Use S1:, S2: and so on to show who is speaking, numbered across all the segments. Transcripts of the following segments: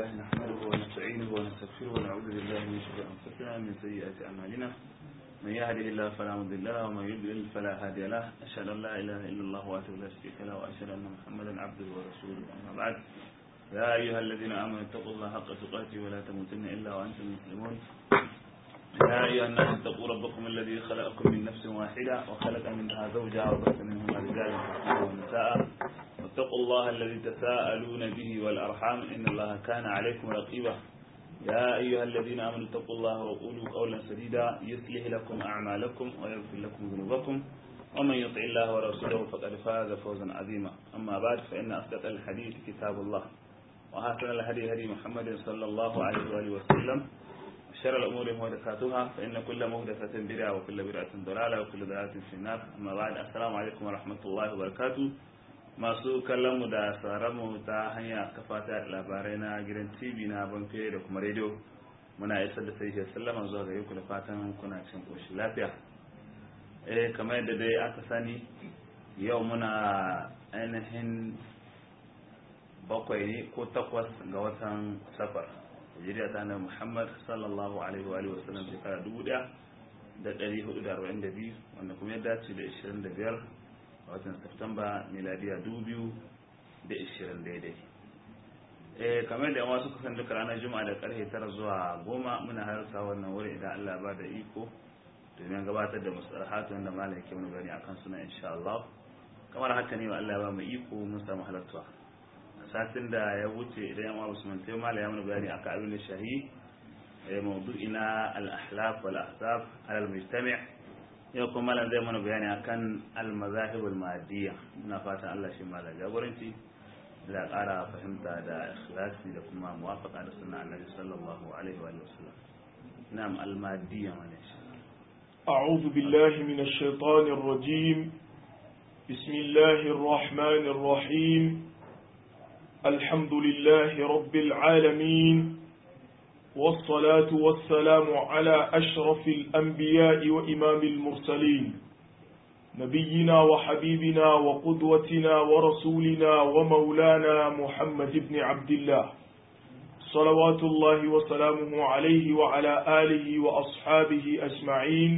S1: لله نحمده ونستعينه ونستغفره ونعوذ بالله من شرور أنفسنا ومن سيئات أعمالنا من يهده الله فلا مضل له ومن يضلل فلا هادي له أشهد أن لا إله إلا الله وحده لا شريك له وأشهد أن محمدا عبده ورسوله أما بعد يا أيها الذين آمنوا اتقوا الله حق تقاته ولا تموتن إلا وأنتم مسلمون يا أيها الناس اتقوا ربكم الذي خلقكم من نفس واحدة وخلق منها زوجها وبث منهما رجالا كثيرا ونساء واتقوا الله الذي تساءلون به والأرحام إن الله كان عليكم رقيبا يا أيها الذين آمنوا اتقوا الله وقولوا قولا سديدا يصلح لكم أعمالكم ويغفر لكم ذنوبكم ومن يطع الله ورسوله فقد فاز فوزا عظيما أما بعد فإن أصدق الحديث كتاب الله وأحسن الهدي هدي محمد صلى الله عليه وآله وسلم شر الأمور محدثاتها فإن كل محدثة بدعة وكل بدعة ضلالة وكل ضلالة في النار أما بعد السلام عليكم ورحمة الله وبركاته masu kallon mu da sauraron mu ta hanya kafata labarai na gidan TV na Banfe da kuma radio muna isar da sai sallama zuwa gare ku da fatan kuna cikin koshin lafiya kamar yadda dai aka sani yau muna ainihin 7 ne ko 8 ga watan Safar hijriya ta Annabi Muhammad sallallahu alaihi wa alihi wasallam shekara 1442 wanda kuma ya dace da 25 a watan Septemba miladiya 2020 daidai kamar da yawa suka san duka ranar juma'a da karfe 9 zuwa 10 muna halarta wannan wuri idan Allah ba da iko domin gabatar da musahatu wanda malam yake mana bayani akan suna insha Allah kamar haka ne Allah ba mu iko mun samu halartuwa a satin da ya wuce idan yawa Usman sai malam ya mana bayani akan abin da shahi mawdu'ina al-ahlaf wal ahzab ala al-mujtami' yau kuma malam zai mana bayani akan al-mazahibul madiyya muna fatan Allah shi malam jagoranci da ƙara fahimta da ikhlasi da kuma muwafaqa da sunna Annabi sallallahu alaihi wa sallam na'am al-madiyya malashi
S2: a'udhu billahi minash shaitanir rajim bismillahir rahmanir rahim alhamdulillahi rabbil alamin والصلاة والسلام على أشرف الأنبياء وإمام المرسلين نبينا وحبيبنا وقدوتنا ورسولنا ومولانا محمد بن عبد الله صلوات الله وسلامه عليه وعلى آله وأصحابه أجمعين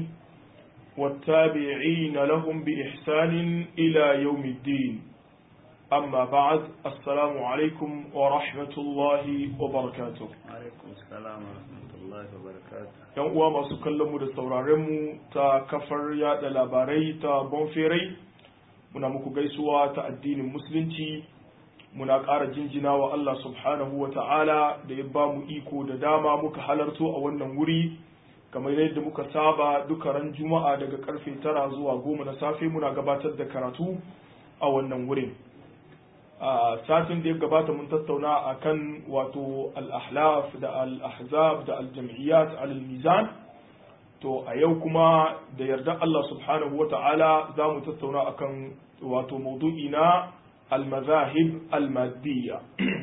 S2: والتابعين لهم بإحسان إلى يوم الدين أما بعد السلام عليكم ورحمة الله وبركاته
S1: alaikum assalam wa rahmatullahi wa barakatuh
S2: yan uwa masu kallon mu da sauraren mu ta kafar yada labarai ta Bonferai muna muku gaisuwa ta addinin musulunci muna ƙara jinjina wa Allah subhanahu wa ta'ala da ya ba mu iko da dama muka halarto a wannan wuri kamar yadda muka saba duka ran juma'a daga karfe 9 zuwa 10 na safe muna gabatar da karatu a wannan wurin a satin da ya gabata mun tattauna akan wato al-ahlaf da al-ahzab da al-jam'iyyat al-mizan to a yau kuma da yarda Allah subhanahu wata'ala za mu tattauna akan wato maudu'i na al-mazahib al-madiyya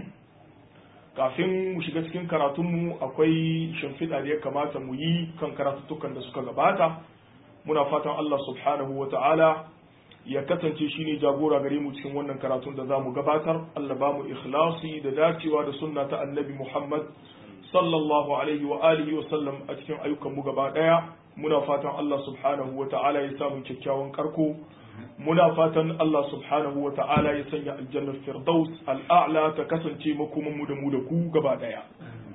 S2: kafin mu shiga cikin karatunmu akwai shimfiɗa da ya kamata mu yi kan karatuttukan da suka gabata muna fatan Allah subhanahu wata'ala ya kasance shi ne jagora gare mu cikin wannan karatun da za mu gabatar Allah ba mu ikhlasi da dacewa da sunna ta annabi Muhammad sallallahu alaihi wa alihi wa sallam a cikin ayyukan mu gaba daya muna fatan Allah subhanahu wa ta'ala ya samu kyakkyawan karko muna fatan Allah subhanahu wa ta'ala ya sanya aljannar firdaus al'a'la ta kasance makoman mu da ku gaba daya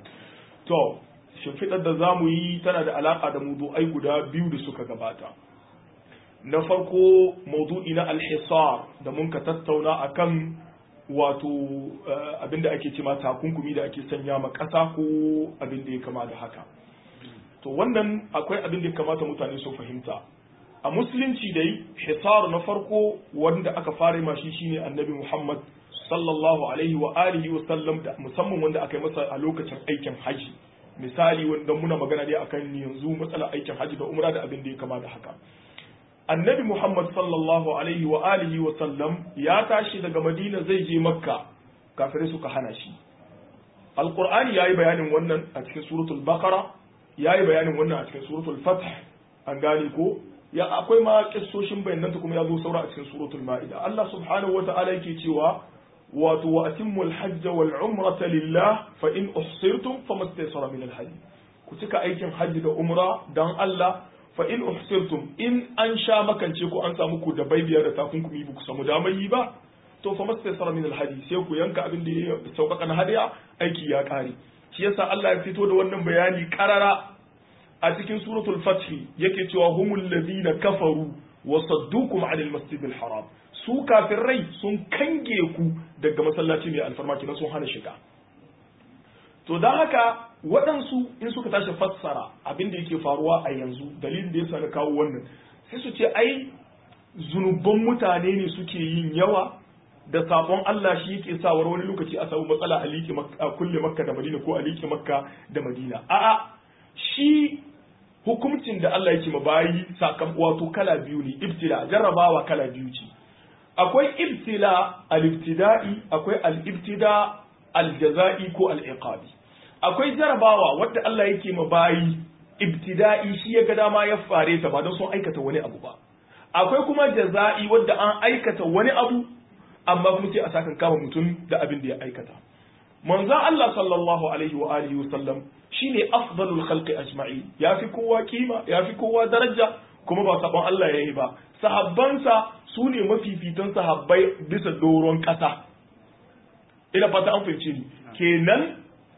S2: to shimfiɗar da za mu yi tana da alaka da mawdu'ai guda biyu da suka gabata na farko maudu'i na alhisar da mun ka tattauna akan wato abinda ake cema takunkumi da ake sanya ma ƙasa ko abinda ya kama da haka to wannan akwai abin da ya kamata mutane su fahimta a musulunci dai hisar na farko wanda aka fara ma shi shine annabi Muhammad sallallahu alaihi wa alihi wa sallam da musamman wanda aka yi masa a lokacin aikin haji misali wanda muna magana dai akan yanzu matsalar aikin haji da umra da abin da ya kama da haka annabi Muhammad sallallahu alaihi wa alihi wa sallam ya tashi daga Madina zai je Makka kafirai suka hana shi Alqur'ani yayi bayanin wannan a cikin suratul Baqara yayi bayanin wannan a cikin suratul Fath an gane ko ya akwai ma kissoshin bayanan ta kuma ya zo saura a cikin suratul Maida Allah subhanahu wa ta'ala yake cewa wato wa atimmul hajj wal umrata lillah fa in uhsirtum famastaysara min al hajj ku cika aikin hajji da umra dan Allah fa in uhsirtum in an sha makance ku an samu ku da baibiyar da takunkumi ba ku samu damar yi ba to famastaysara min al hajj sai ku yanka abin da ya sauƙaƙa na hadiya aiki ya kare shi yasa Allah ya fito da wannan bayani karara a cikin suratul fath yake cewa humul ladina kafaru wa saddukum anil masjidil haram su kafirai sun kange ku daga masallaci mai alfarma kenan sun hana shiga to dan haka waɗansu in suka tashi fassara abin da yake faruwa a yanzu dalilin da yasa na kawo wannan sai su ce ai zunuban mutane ne suke yin yawa da sabon Allah shi yake sawar wani lokaci a samu matsala a kulle makka da madina ko a liƙe makka da madina a'a shi hukuncin da Allah yake mabayi wato kala biyu ne ibtila jarrabawa kala biyu ce akwai ibtila al-ibtida'i akwai al-ibtida al-jaza'i ko al-iqabi akwai jarrabawa wadda Allah yake mabayi ibtida'i shi ya ga dama ya fare ta ba don sun aikata wani abu ba akwai kuma jaza'i wadda an aikata wani abu amma kuma sai a sakan kama mutum da abin da ya aikata manzon Allah sallallahu alaihi wa alihi wa sallam shine afdalul khalqi ajma'i yafi kowa kima yafi kowa daraja kuma ba sabon Allah yayi ba sahabbansa su ne mafifitan sahabbai bisa doron kasa ina fata an fahimce ni kenan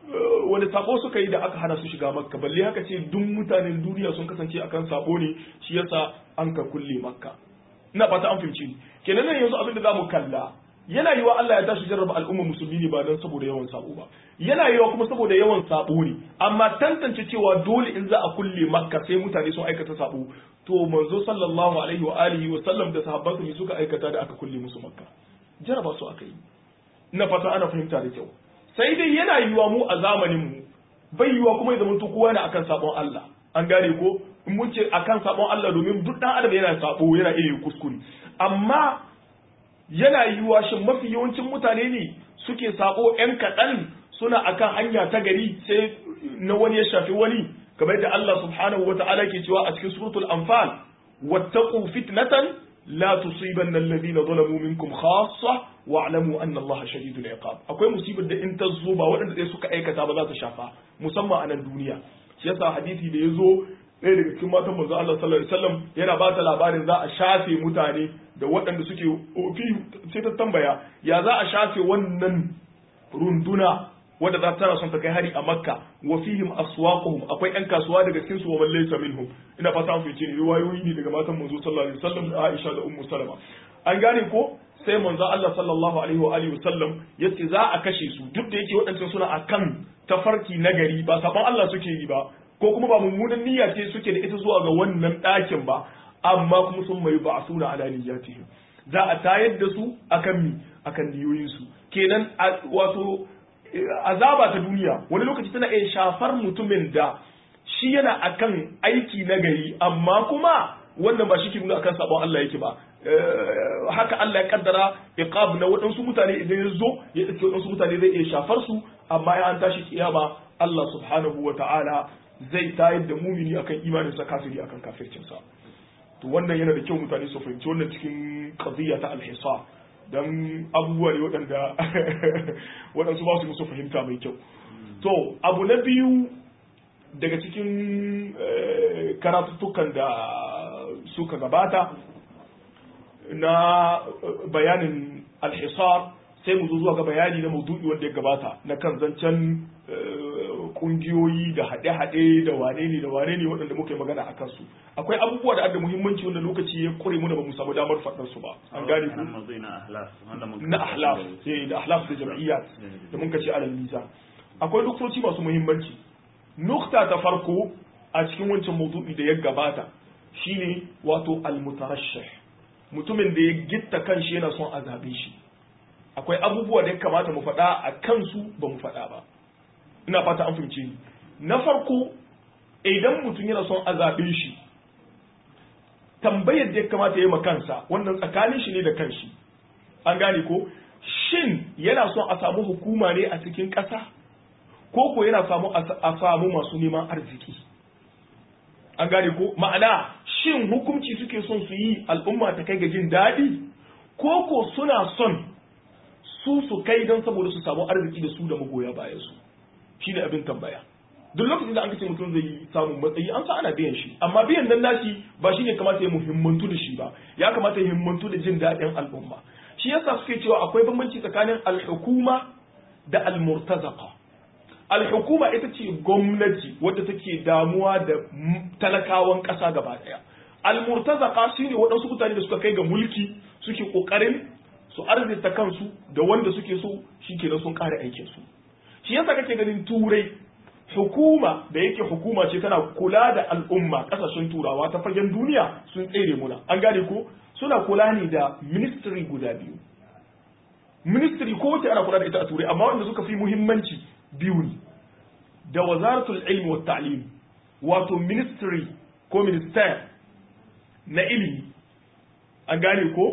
S2: wani sabo suka yi da aka hana su shiga makka balle haka ce duk mutanen duniya sun kasance akan sabo ne shi yasa an ka kulle makka ina fata an fahimce ni kenan nan yanzu abin da zamu kalla yana yiwa Allah ya tashi jarraba al'umma musulmi ne ba dan saboda yawan sabo ba yana yiwa kuma saboda yawan sabo ne amma tantance cewa dole in za a kulle makka sai mutane sun aikata sabo to manzo sallallahu alaihi wa alihi wa sallam da sahabbansa ne suka aikata da aka kulle musu makka jarraba su aka yi ina fata ana fahimta da kyau sai dai yana yiwa mu a zamanin mu bai yiwa kuma ya zama to kowa ne akan sabon Allah an gane ko in mun ce akan sabon Allah domin duk dan adam yana sabo yana iya kuskure amma yana yiwuwa shin mafi yawancin mutane ne suke sabo yan kaɗan suna akan hanya ta gari sai na wani ya shafi wani kamar yadda Allah subhanahu wa ta'ala ke cewa a cikin suratul anfal wattaqu fitnatan la tusibanna alladhina zalamu minkum khassa wa'lamu anna Allah shadidul iqab akwai musibar da in ta zo ba waɗanda dai suka aikata ba za ta shafa musamman a nan duniya shi yasa hadisi da yazo ɗaya daga cikin matan manzo Allah sallallahu alaihi wasallam yana ba ta labarin za a shafe mutane da waɗanda suke sai ta tambaya ya za a shafe wannan runduna wadda za ta son ta kai hari a makka wa fihim aswaquhum akwai ƴan kasuwa daga cikin su wa man laysa minhum ina fata an fice ne riwayoyi ne daga matan manzo sallallahu alaihi wasallam da Aisha da Ummu Salama an gane ko sai manzo Allah sallallahu alaihi wa alihi wasallam yace za a kashe su duk da yake waɗancan suna akan tafarki nagari ba sabon Allah suke yi ba ko kuma ba mummunan niyya ce suke da ita zuwa ga wannan ɗakin ba amma kuma sun mai ba suna ala niyyatihim za a tayar da su akan mi akan niyoyinsu kenan wato azaba ta duniya wani lokaci tana iya shafar mutumin da shi yana akan aiki na gari amma kuma wannan ba shi ke nuna akan sabon Allah yake ba haka Allah ya kaddara iqab na waɗansu mutane idan ya zo ya ɗauki waɗansu mutane zai iya shafar su amma ya an tashi kiyama Allah subhanahu wa ta'ala zai tayar da mumini akan imanin sa kafiri akan kafircin sa to wannan yana da kyau mutane su fahimci wannan cikin qadiyya ta al-hisar dan abubuwa ne waɗanda waɗansu ba su musu fahimta mai kyau to abu na biyu daga cikin karatuttukan da suka gabata na bayanin al-hisar sai mu zo zuwa ga bayani na maudu'i wanda ya gabata na kan zancen kungiyoyi da haɗe-haɗe da wane ne waɗanda muke magana a kansu akwai abubuwa da muhimmanci wanda lokaci ya kore mu da ba mu samu damar faɗar su ba an gane ku na ahlaf da ahlaf da jam'iyyat da mun kace alal mizan akwai nuktoci masu muhimmanci nukta ta farko a cikin wancan maudu'i da ya gabata shine wato al-mutarashshih mutumin da ya gitta kanshi yana son a zabe shi akwai abubuwa da ya kamata mu faɗa a kansu ba mu faɗa ba ina fata an fahimce ni na farko idan mutum yana son a zaɓe shi tambayar da ya kamata ya yi kansa wannan tsakanin shi ne da kanshi an gane ko shin yana son a samu hukuma ne a cikin ƙasa ko yana a samu masu neman arziki an gane ko ma'ana shin hukunci suke son su yi al'umma ta kai ga jin daɗi ko suna son su kai don saboda su samu arziki da su da magoya bayan su shine abin tambaya. Duk lokacin da an kace mutum zai samu matsayi an sa ana biyan shi, amma biyan nan nashi ba shine kamata ya muhimmantu da shi ba, ya kamata ya himmantu da jin daɗin al'umma. Shi yasa suke cewa akwai bambanci tsakanin al-hukuma da al-murtazaqa. Al-hukuma ita ce gwamnati wadda take damuwa da talakawan ƙasa gaba ɗaya. Al-murtazaqa shine waɗansu mutane da suka kai ga mulki suke ƙoƙarin su arzita kansu da wanda suke so shikenan sun ƙara aikin su. Shi yasa kake ganin turai hukuma da yake hukuma ce tana kula da al'umma kasashen turawa ta fagen duniya sun tsere muna an gane ko suna kula ne da ministry guda biyu. Ministry ko wace ana kula da ita a turai, amma wanda suka fi muhimmanci biyu ne, da wazaratul ilmi wa ta'lim, wato ministry ko minister na ilimi an gane ko,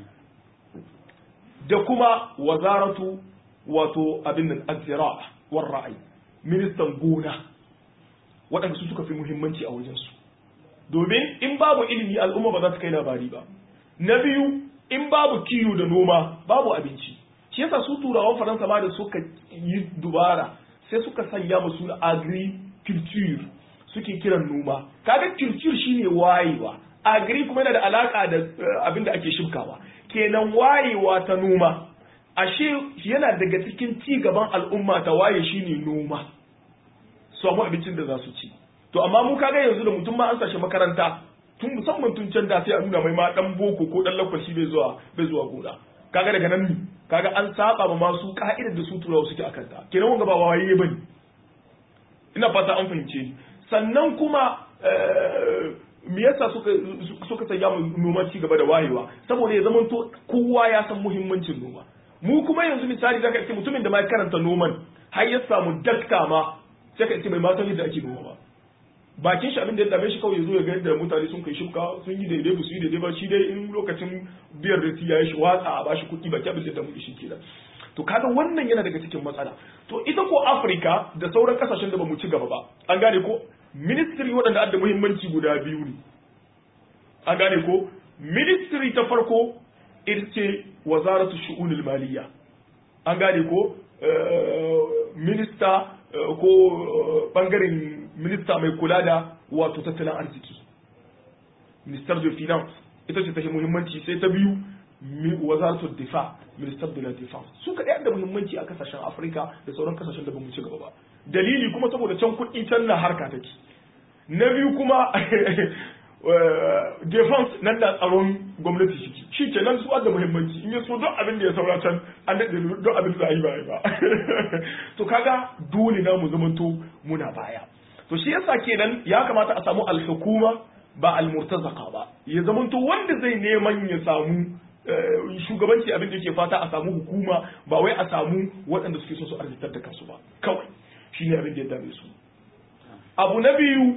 S2: da kuma wazaratu wato abin nan az-zira'a war ra'i, ministan gona, waɗanda su suka fi muhimmanci a wajensu. Domin in babu ilimi al'umma ba za ta kai labari ba. Na biyu, in babu kiwo da noma babu abinci. Shi yasa su turawan Faransa ma da suka yi dubara sai suka sanya musu agriculture suke kiran noma. Kaga culture shine wayewa, agri kuma yana da alaka da abin da ake shibkawa. Kenan wayewa ta noma ashe yana daga cikin ci gaban al'umma ta waye shine noma, su samu abincin da za su ci. To amma mu kaga yanzu da mutum ma an sashi makaranta tun musamman tun can da sai a nuna mai ma dan boko ko dan lakwashi bai zuwa gona. Kaga daga nan ni kaga an saba ma masu ka'idar da su turawa suke akan ta. Kenan wanga ba waye bane. Ina fata an fahimce ni. Sannan kuma me yasa suka sanya mu noma ci gaba da wayewa, saboda ya zamanto kowa ya san muhimmancin noma. Mu kuma yanzu misali zaka ce mutumin da ma karanta noman har ya samu dakta ma sai ka ce bai ma san yadda ake noma ba. Bakin shi abin da ya dame shi kawai ya zo ya ga yadda mutane sun kai shuka sun yi daidai ba su yi daidai ba, shi dai in lokacin biyar da ya yi shi watsa a bashi kuɗi baki abin da damu shi kenan. To kaga wannan yana daga cikin matsala. To ita ko Afirka da sauran kasashen da bamu ci gaba ba, an gane ko ministry waɗanda adda muhimmanci guda biyu ne. An gane ko ministry ta farko ita ce wazaratu shu'unil maliyya. An gane ko minista ko bangaren minista mai kula da wato tattalin arziki, minister de finance ita ce take muhimmanci. Sai ta biyu wazaratu difa, minister de la defense. Su kaɗai da muhimmanci a kasashen Afirka da sauran kasashen da ba mu ci gaba ba. Dalili kuma saboda can kuɗi can na harka take. Na biyu kuma defense nan da tsaron gwamnati shi ke nan su da muhimmanci, in ya so don abin da ya saura can an daɗe don abin da a yi ba. To kaga dole na mu zamanto muna baya. To shi yasa kenan ya kamata a samu alhukuma ba almurtazaka ba, ya zamanto wanda zai neman ya samu shugabanci abin da yake fata a samu hukuma, ba wai a samu waɗanda suke so su arzitar da kansu ba kawai. Shi ne abin da ya dame su. Abu na biyu,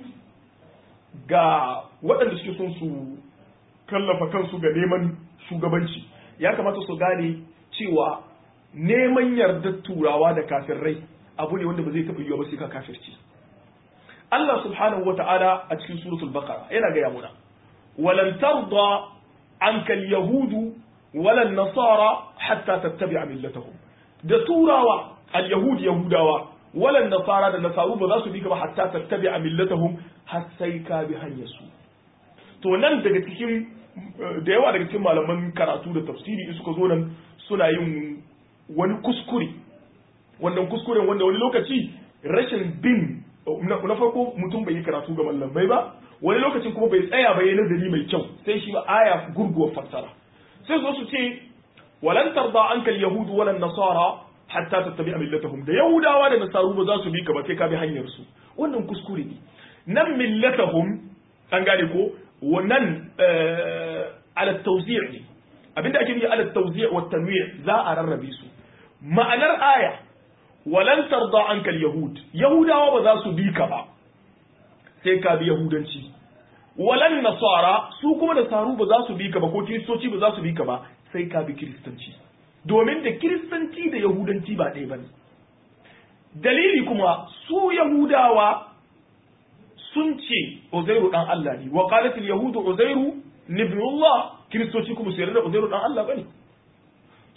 S2: ga waɗanda suke son su kallafa kansu ga neman shugabanci ya kamata su gane cewa neman yardar turawa da kafirai abu ne wanda ba zai taɓa yiwa ba sai ka kafirci. Allah subhanahu wata'ala a cikin suratul baqara yana gaya muna walan tarda anka al-yahudu walan nasara hatta tattabi'a millatahum. Da turawa al-yahud yahudawa walan nasara da nasaru ba za su bi ka ba hatta tattabi'a millatahum, har sai ka bi hanyar su. To nan daga cikin da yawa daga cikin malaman karatu da tafsiri suka zo nan suna yin wani kuskure, wannan kuskuren wanda wani lokaci rashin bin na farko mutum bai yi karatu ga mallamai ba, wani lokacin kuma bai tsaya ba yayin nazari mai kyau sai shi ba aya gurguwar fassara. Sai zo su ce walan tarda anka al-yahud walan nasara hatta tattabi'a millatahum, da yahudawa da nasaru ba za su bi ka ba sai ka bi hanyar su. Wannan kuskure ne. Nan millatahum an gane ko wannan ala tawzi' ne, abinda ake nufi ala tawzi' wa tanwi' za a rarrabe su. Ma'anar aya walan tarda anka al-yahud, yahudawa ba za su bi ka ba sai ka bi yahudanci. Walan nasara, su kuma da saru ba za su bi ka ba, ko kiristoci ba za su bi ka ba sai ka bi kiristanci. Domin da kiristanci da yahudanci ba ɗaya bane. Dalili kuma su yahudawa sun ce Uzairu dan Allah ne, wa qalat al-yahudu Uzairu ibn Allah, kiristoci kuma su yarda Uzairu dan Allah bane.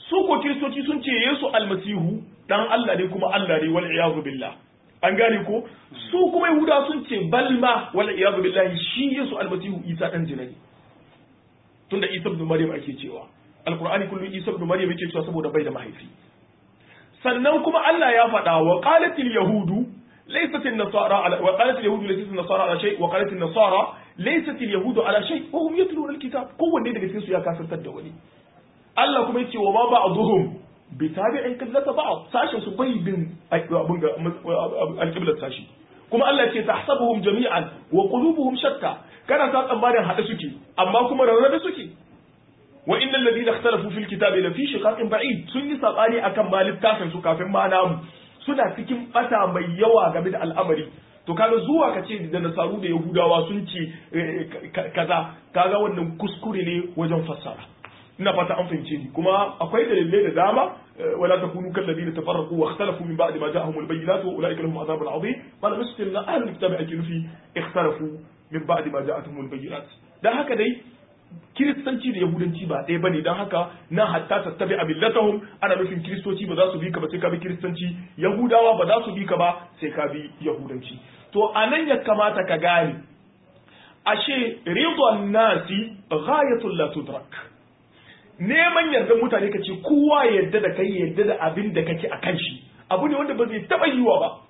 S2: su ko kiristoci sun ce Yesu almasihu dan Allah ne kuma Allah ne wal iyazu billah an gane ko su kuma Yahuda sun ce balma wal iyazu billahi shi Yesu almasihu Isa dan jinani tunda Isa ibn Maryam ake cewa alqur'ani kullu Isa ibn Maryam yake cewa saboda bai da mahaifi sannan kuma Allah ya faɗa wa qalatil yahudu laysat an-nasara ala wa qalatil yahudu laysat an-nasara ala shay wa qalatil nasara laysat al-yahudu ala shay wa hum yatluna al-kitab kowanne daga cikin su ya kasantar da wani Allah kuma yace wa ma ba'dhum bitabi'in qiblata ba'd sashin su bai bin abun ga al-qiblat sashi kuma Allah yace tahsabuhum jami'an wa qulubuhum shatta kana sa tsammanin hada suke amma kuma rarrabe suke wa innal ladina ikhtalafu fil kitabi la fi shiqaqin ba'id sun yi sabani akan malik tafin su kafin ma namu suna cikin bata mai yawa game da al'amari to kaga zuwa kace da nasaru da yahudawa sun ce kaza kaga wannan kuskure ne wajen fassara ina fata an fahimce ni kuma akwai dalilai da dama wala takunu kal ladina tafarraqu wa ikhtalafu min ba'di ma ja'ahumul bayyinat wa ulaika lahum adhabun 'adhim bal muslimna ahlul kitabi akilufi ikhtalafu min ba'di ma ja'atuhumul bayyinat dan haka dai kiristanci da yahudanci ba ɗaya bane don haka na hatta tattabi a millatahum ana nufin kiristoci ba za su bi ka ba sai ka bi kiristanci yahudawa ba za su bi ka ba sai ka bi yahudanci to anan ya kamata ka gane ashe ridwan nasi ghayatul la tudrak neman yardar mutane kace kowa yarda da kai yarda da abin da kake akan shi abu ne wanda ba zai taba yiwa ba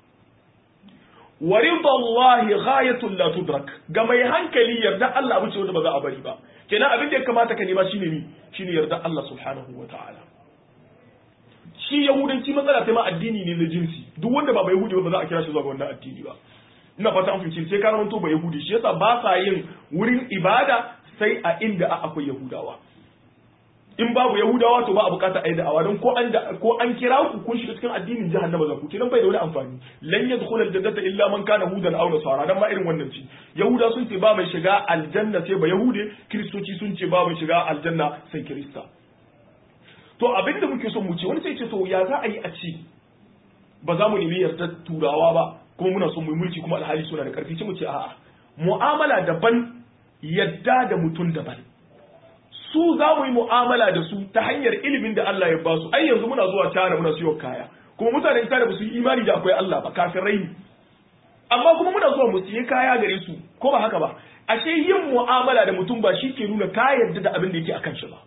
S2: wa ridallahi ghayatul la tudrak ga mai hankali yarda Allah abu ce wanda ba za a bari ba kenan abin da ya kamata ka nema shine mi shine yarda Allah subhanahu wataala shi yahudanci matsala ta ma addini ne na jinsi duk wanda ba yahudi ba za a kira shi zuwa ga wannan addini ba ina fata an fahimci sai ka rawanto ba yahudi shi yasa ba sa yin wurin ibada sai a inda akwai yahudawa in babu yahudawa to ba a bukata ayi da'awa don ko an kira ku kun shiga cikin addinin jahannama za ku kenan bai da wani amfani lan yadkhul aljannata illa man kana hudan aw nasara dan ma irin wannan ci yahuda sun ce ba mai shiga aljanna sai ba yahude kristoci sun ce ba mai shiga aljanna sai krista to abinda muke son mu ce wani sai ce to ya za a yi a ci ba za mu nemi yarda turawa ba kuma muna son mu mulki kuma alhali suna da karfi ce mu ce a'a mu'amala daban yadda da mutum daban su za mu yi mu'amala da su ta hanyar ilimin da Allah ya ba su ai yanzu muna zuwa China muna siyo kaya kuma mutanen China ba su yi imani da akwai Allah ba kafirai ne amma kuma muna zuwa mu siye kaya gare su ko ba haka ba ashe yin mu'amala da mutum ba shi ke nuna ka yarda da abin da yake akan shi ba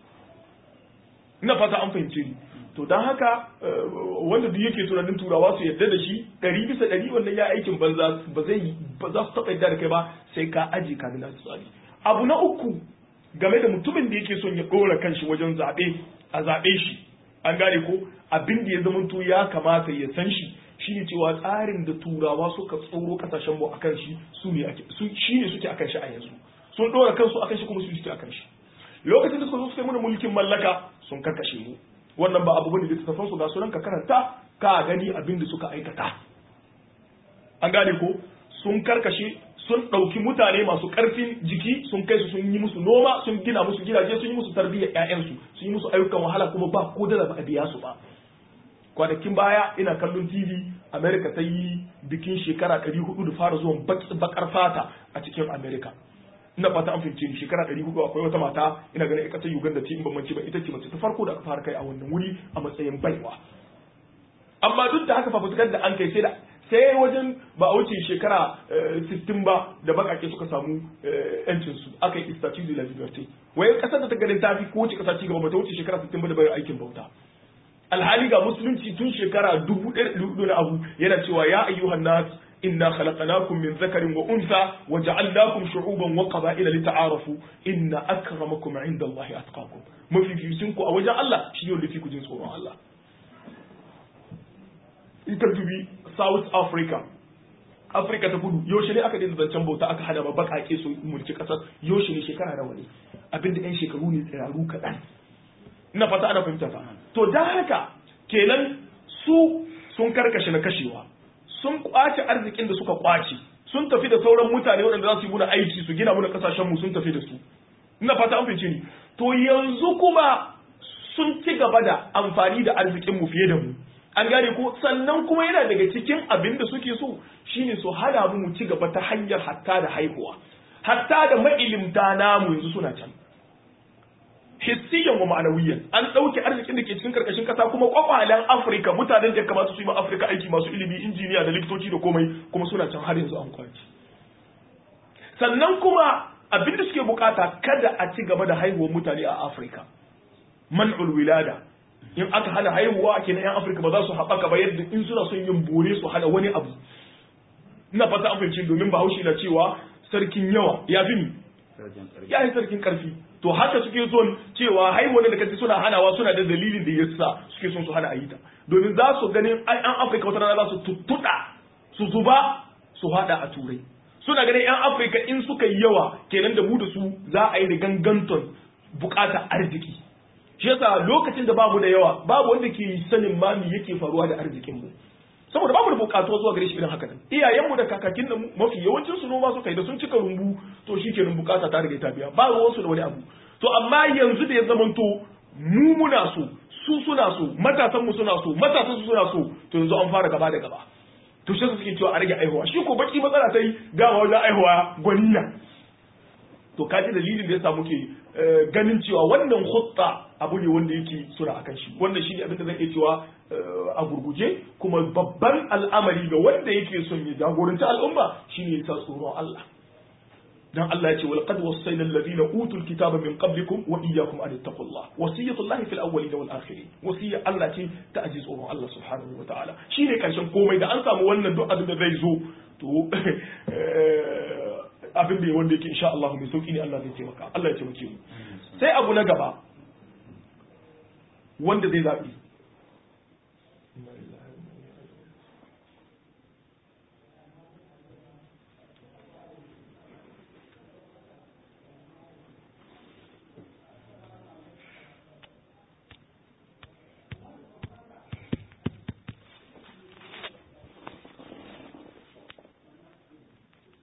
S2: ina fata an fahimce ni to dan haka wanda duk yake tunanin turawa su yarda da shi 100% wannan ya aikin banza ba za su taɓa yarda da kai ba sai ka aji ka na tsari abu na uku game da mutumin da yake son ya ɗora kanshi wajen zaɓe a zaɓe shi an gane ko abin da ya zamanto ya kamata ya san shi shine cewa tsarin da turawa suka tsoro kasashen mu akan shi shi ne suke akan shi a yanzu sun ɗora kansu akan shi kuma su suke akan shi lokacin da suka zo suka yi mana mulkin mallaka sun karkashe mu wannan ba abu bane da tafan su ga sunan ka karanta ka gani abin da suka aikata an gane ko sun karkashe sun ɗauki mutane masu ƙarfin jiki sun kai su sun yi musu noma sun gina musu gidaje sun yi musu tarbiyyar ƴaƴansu sun yi musu ayyukan wahala kuma ba ko da ba a biya su ba kwanakin baya ina kallon TV America ta yi bikin shekara 400 da fara zuwan bakar fata a cikin America ina fata an fahimce ni shekara 400 akwai wata mata ina ganin ita ta Uganda ce in ban mance ba ita ce mace ta farko da aka fara kai a wannan wuri a matsayin baiwa amma duk da haka fafutukar da an kai sai wajen ba a wuce shekara 60 ba da bakake suka samu yancin su aka yi statue de la liberté wai kasar da ta ganin tafi ko wace kasa ci gaba ba ta wuce shekara 60 ba da bayan aikin bauta alhali ga musulunci tun shekara 1000 na abu yana cewa ya ayyuhan nas inna khalaqnakum min dhakarin wa untha wa ja'alnakum shu'uban wa qaba'ila lita'arafu inna akramakum 'inda Allahi atqakum mafificin ku a wajen Allah shi ne da fi ku jin tsoron Allah ita dubi South Africa ta kudu yaushe ne aka daina zancen bauta aka hada ba bakake su mulki kasar yaushe ne shekara nawa ne abinda yan shekaru ne tsiraru kaɗan ina fata ana fahimta ta to dan haka kenan su sun karkashe na kashewa sun kwace arzikin da suka kwace sun tafi da sauran mutane waɗanda za su yi muna aiki su gina muna kasashen mu sun tafi da su ina fata an fahimce ni to yanzu kuma sun ci gaba da amfani da arzikin mu fiye da mu an gane ko sannan kuma yana daga cikin abin da suke so shine su hada mu ci gaba ta hanyar hatta da haihuwa hatta da mailimta namu yanzu suna can hissiyan wa ma'anawiyan an ɗauke arzikin da ke cikin karkashin kasa kuma kwakwalen Afirka mutanen da ya kamata su yi ma Afirka aiki masu ilimi injiniya da likitoci da komai kuma suna can har yanzu an kwaci sannan kuma abin da suke bukata kada a ci gaba da haihuwar mutane a Afirka man'ul wilada in aka hana haihuwa kenan yan Afirka ba za su haɓaka ba yadda in suna son yin bore su hana wani abu ina fata an fahimci domin Bahaushe na cewa sarkin yawa ya fi ni ya yi sarkin karfi to haka suke son cewa haihuwa da kace suna hanawa suna da dalilin da yasa suke son su hana ayita domin za su ganin an Afirka wata rana za su tuttuɗa su zuba su hada a turai suna ganin yan Afirka in suka yi yawa kenan da mu da su za a yi da ganganton bukata arziki shi yasa lokacin da babu da yawa babu wanda ke sanin ma me yake faruwa da arzikin mu saboda babu da bukatuwa zuwa gare shi irin haka nan iyayenmu da kakakin da mafi yawancin su noma suka yi da sun cika rumbu to shikenan bukata ta riga ta biya ba ruwan su da wani abu to amma yanzu da ya zamanto mu muna so su suna so matasan mu suna so matasan su suna so to yanzu an fara gaba da gaba to shi suke cewa a rage aihuwa shi ko baki matsala sai dama wajen aihuwa gwaniya to kaji dalilin da yasa muke ganin cewa wannan hutta abu ne wanda yake sura akan shi wannan shi ne abin da zan iya cewa a gurguje kuma babban al'amari ga wanda yake son ya jagoranci al'umma shine ya sa tsoron Allah dan Allah ya ce wal qad wassayna alladhina utul kitaba min qablikum wa iyyakum an taqullah wasiyatullahi fil awwalin wal akhirin wasiya Allah ce ta aji tsoron Allah subhanahu wa ta'ala shine karshen komai da an samu wannan duk abin da zai zo to abin da wanda yake insha Allah mai sauki ne Allah zai taimaka Allah ya taimake mu sai abu na gaba wanda zai zabi